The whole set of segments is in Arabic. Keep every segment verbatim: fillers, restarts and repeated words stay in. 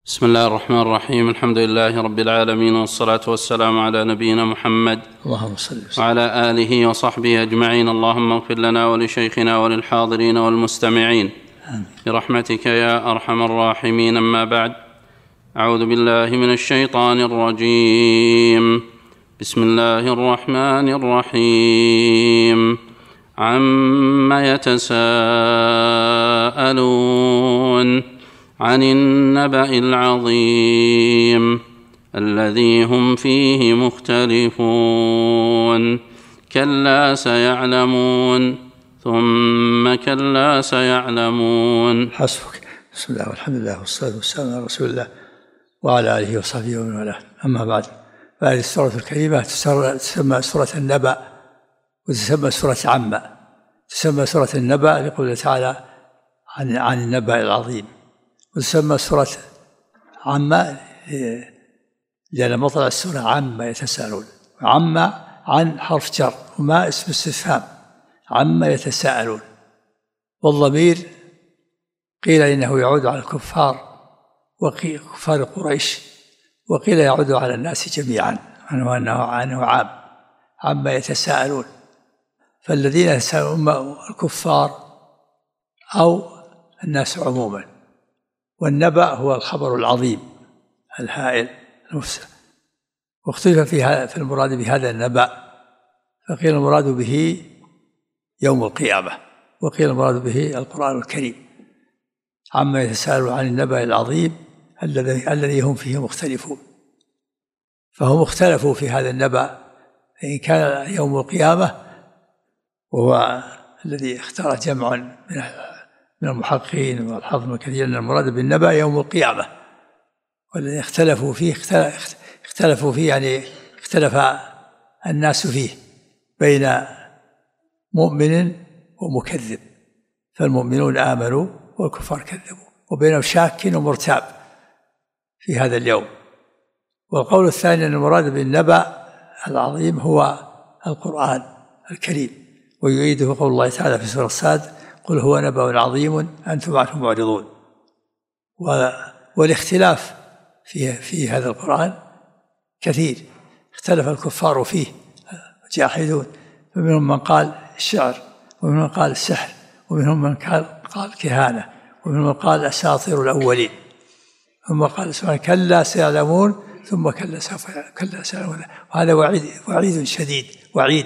بسم الله الرحمن الرحيم. الحمد لله رب العالمين، والصلاة والسلام على نبينا محمد اللهم صل وسلم وعلى آله وصحبه أجمعين. اللهم اغفر لنا ولشيخنا وللحاضرين والمستمعين برحمتك يا أرحم الراحمين. أما بعد، أعوذ بالله من الشيطان الرجيم. بسم الله الرحمن الرحيم. عم يتساءلون عن النبأ العظيم الذي هم فيه مختلفون كلا سيعلمون ثم كلا سيعلمون. حسبك. بسم الله والحمد لله والصلاة والسلام على رسول الله وعلى آله وصحبه ومن والاه. أما بعد، فهذه السورة الكريمة تسمى سورة النبأ، وتسمى سورة عم. تسمى سورة النبأ لقوله تعالى عن عن النبأ العظيم، وتسمى سورة عم لأن مطلع السورة عم يتساءلون. عم عن حرف جر، وما اسم استفهام. عم يتساءلون، والضمير قيل إنه يعود على الكفار وقيل كفار قريش، وقيل يعود على الناس جميعا، أنه أنه عام. عم يتساءلون، فالذين يتساءلون الكفار أو الناس عموما. والنبأ هو الخبر العظيم الهائل المفسر. واختلف في في المراد بهذا النبأ، فقيل المراد به يوم القيامة، وقيل المراد به القرآن الكريم. عما يتساءلون عن النبأ العظيم الذي الذي هم فيه مختلفون. فهم اختلفوا في هذا النبأ، إن كان يوم القيامة، وهو الذي اختار جمع من من المحققين والحظم كثيرا أن المراد بالنبأ يوم القيامة، والذي اختلفوا فيه اختلفوا فيه يعني اختلف الناس فيه بين مؤمن ومكذب، فالمؤمنون آمنوا والكفار كذبوا، وبينهم شاك ومرتاب في هذا اليوم. والقول الثاني أن المراد بالنبأ العظيم هو القرآن الكريم، ويؤيده قول الله تعالى في سورة صاد: قل هو نبأ عظيم أنتم عنه معرضون. والاختلاف في في هذا القرآن كثير، اختلف الكفار فيه جاحدون، فمنهم من قال الشعر، ومنهم من قال السحر، ومنهم من قال قال كهانة، ومنهم من قال أساطير الأولين. ثم قال سبحانه: كلا سيعلمون ثم كلا سوف كلا سيعلمون. وهذا وعيد وعيد شديد، وعيد.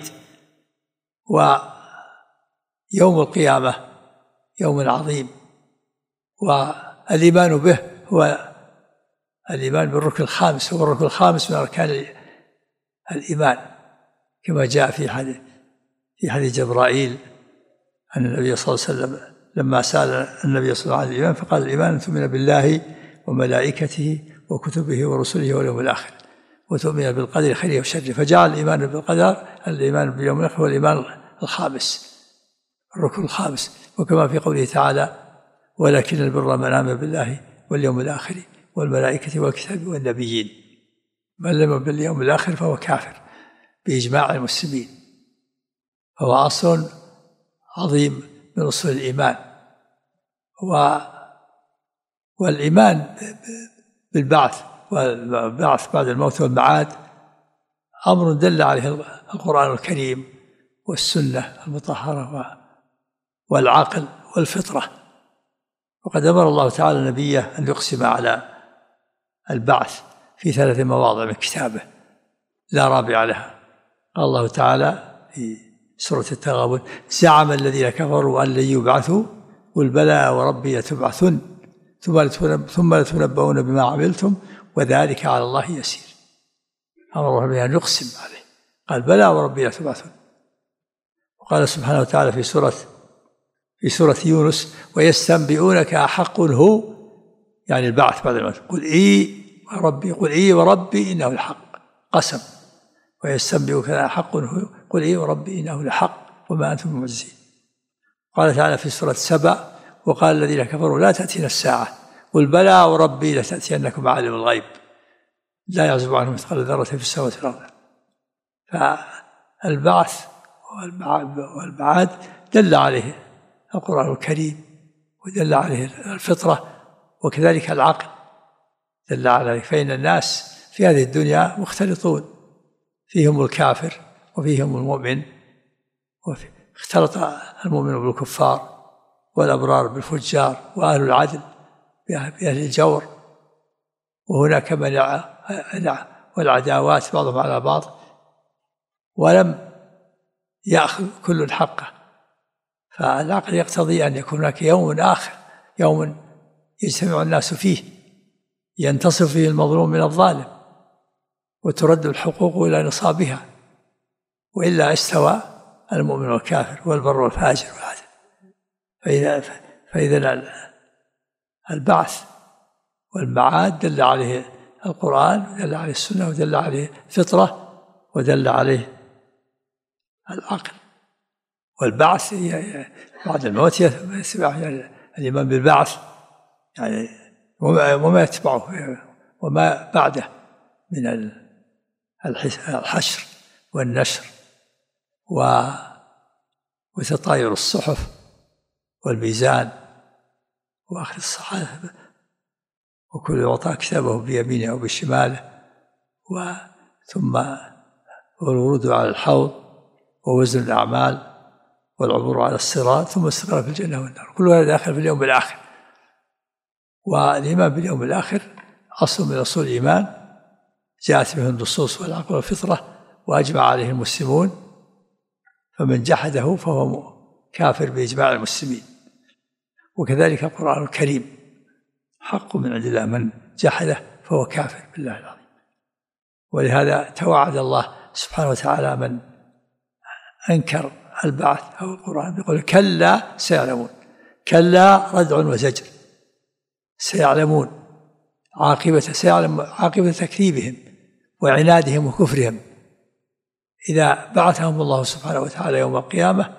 ويوم القيامة يوم عظيم، والإيمان به هو الإيمان بالركن الخامس، هو الركن الخامس من أركان الإيمان، كما جاء في حديث في حديث جبرائيل أن النبي صلى الله عليه وسلم لما سأل النبي صلى الله عليه وسلم عن الإيمان فقال: الإيمان أن تؤمن بالله وملائكته وكتبه ورسله واليوم الآخر، وتؤمن بالقدر خيره وشره. فجعل الإيمان بالقدر الإيمان باليوم الآخر هو الإيمان الخامس، الركن الخامس. وكما في قوله تعالى: ولكن البر من آمن بالله واليوم الآخر والملائكة والكتاب والنبيين. من لم يؤمن باليوم الآخر فهو كافر بإجماع المسلمين، فهو أصل عظيم من أصول الإيمان. و والإيمان بالبعث والبعث بعد الموت والمعاد أمر دل عليه القرآن الكريم والسنة المطهرة والعقل والفطرة. وقد أمر الله تعالى نبيه أن يقسم على البعث في ثلاث مواضع من كتابه لا رابع لها. قال الله تعالى في سورة التغابن: زعم الذين كفروا أن لن يبعثوا قل بلى وربي لتبعثن ثم لتنبؤون بما عملتم وذلك على الله يسير. أمر الله أن يقسم عليه، قال: بلى وربي لتبعثن. وقال سبحانه وتعالى في سورة في سورة يونس: ويستنبئونك أحق هو، يعني البعث بعد الموت، قل إي وربي قل إي وربي إنه الحق. قسم: ويستنبئونك أحق هو قل إي وربي إنه الحق وما أنتم بمعجزين. قال تعالى في سورة سبأ: وقال الذين كفروا لا تأتينا الساعة قل بلى وربي لتأتينكم عالم الغيب لا يعزب عنه مثقال ذرة في السماوات والأرض. فالبعث والمعاد دل عليه القرآن الكريم، ودل عليه الفطرة، وكذلك العقل. دل على ذلك، فإن الناس في هذه الدنيا مختلطون، فيهم الكافر وفيهم المؤمن، اختلط المؤمن بالكفار والأبرار بالفجار وأهل العدل بأهل الجور، وهناك من والعداوات بعضهم على بعض، ولم يأخذ كل حقه. فالعقل يقتضي أن يكون هناك يوم آخر، يوم يجتمع الناس فيه ينتصف فيه المظلوم من الظالم وترد الحقوق إلى نصابها، وإلا استوى المؤمن والكافر والبر والفاجر والعدل. فإذا, فإذا البعث والمعاد دل عليه القرآن ودل عليه السنة ودل عليه الفطرة ودل عليه العقل. والبعث بعد الموت يتبع الإيمان بالبعث، يعني وما يتبعه وما بعده من الحشر والنشر وتطاير الصحف والميزان وأخذ الصحائف، وكل يعطى كتابه بيمينه أو بشماله، ثم الورود على الحوض ووزن الأعمال والعبور على الصراط، ثم السير في الجنة والنار. كل هذا داخل في اليوم الآخر. والإيمان باليوم الآخر أصل من أصول الإيمان جاءت به النصوص والعقل والفطرة وأجمع عليه المسلمون، فمن جحده فهو كافر بإجماع المسلمين. وكذلك القرآن الكريم حق من عند الله، من جحده فهو كافر بالله العظيم. ولهذا توعد الله سبحانه وتعالى من أنكر البعث أو القرآن يقول كلا سيعلمون. كلا ردع وزجر، سيعلمون عاقبة سيعلم عاقبة تكذيبهم وعنادهم وكفرهم إذا بعثهم الله سبحانه وتعالى يوم القيامة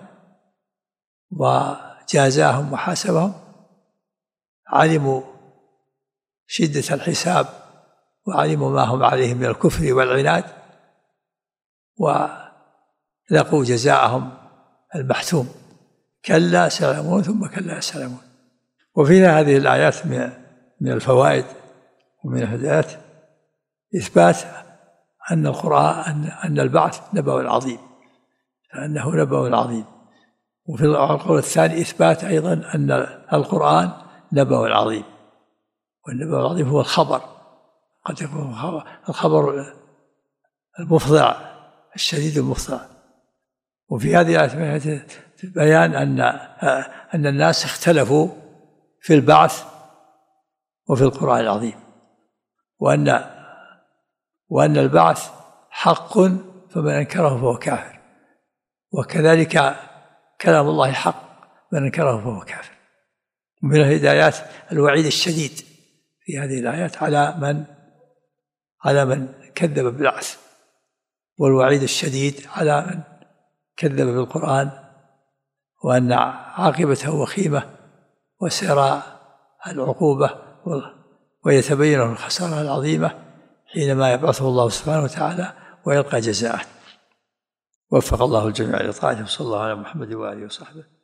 وجازاهم وحاسبهم، علموا شدة الحساب وعلموا ما هم عليه من الكفر والعناد، ولقوا جزاءهم المحتوم. كلا سيعلمون ثم كلا سيعلمون. وفيها هذه الآيات من الفوائد ومن الهدايات إثبات أن القرآن أن البعث نبأ عظيم، فأنه نبأ عظيم. وفي القول الثاني إثبات أيضا أن القرآن نبأ عظيم، والنبأ العظيم هو الخبر، قد يكون الخبر المفضع الشديد المفضع. وفي هذه الآية بيان أن أن الناس اختلفوا في البعث وفي القرآن العظيم، وأن وأن البعث حق فمن أنكره فهو كافر، وكذلك كلام الله حق من أنكره فهو كافر. ومن الهدايات الوعيد الشديد في هذه الآيات على من على من كذب بالبعث، والوعيد الشديد على من كذب بالقرآن، وأن عاقبته وخيمة وسيرى العقوبة ويتبين الخسارة العظيمة حينما يبعثه الله سبحانه وتعالى ويلقى جزاءه. وفق الله الجميع لطاعته، صلى الله على محمد وآله وصحبه.